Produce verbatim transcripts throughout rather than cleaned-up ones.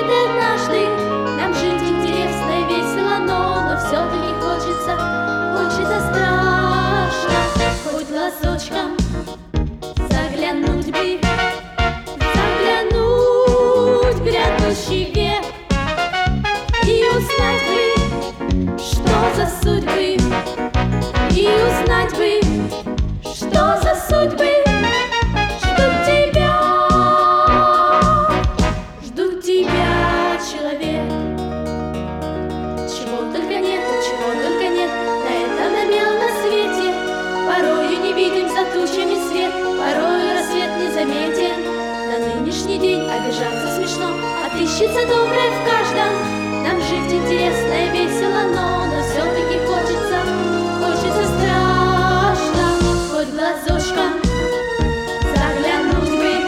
будет однажды нам жить интересно и весело, но, но все-таки хочется, хочется страшно, хоть глазочком заглянуть бы, заглянуть в грядущий век и узнать бы, что за судьбы, и узнать бы, что за судьбы ждут тебя, ждут тебя, человек. Чего только нет, чего только нет на этом на белом на свете. Порою не видим за тучами свет, порою рассвет незаметен. На нынешний день обижаться смешно, отыщется доброе в каждом. Нам жить интересно и весело, но, но все-таки хочется, хочется страшно, хоть глазочком заглянуть бы,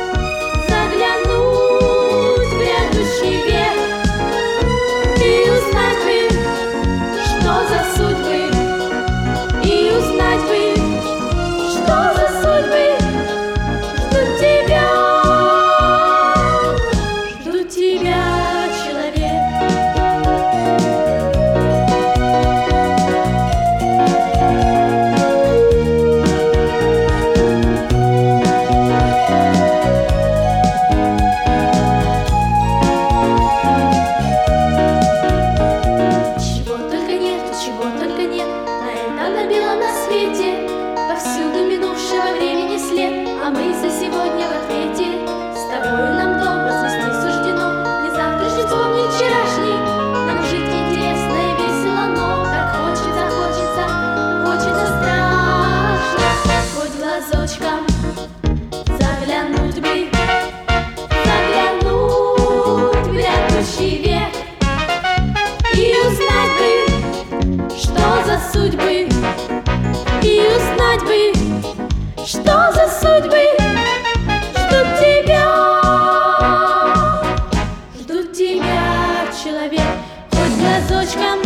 заглянуть в грядущий век и узнать бы, что за судьбы, и узнать бы, что за судьбы ждут тебя, ждут тебя, человек. Повсюду минувшего времени след, а мы за сегодня в ответе. С тобою нам дом возвести суждено, не завтрашний вспомнить вчерашний. Нам жить интересно и весело, но так хочется, хочется, хочется страшно, хоть глазочком заглянуть бы, заглянуть в грядущий век и узнать бы, что за судьбы, и узнать бы, что за судьбы ждут тебя, ждут тебя, человек, хоть глазочком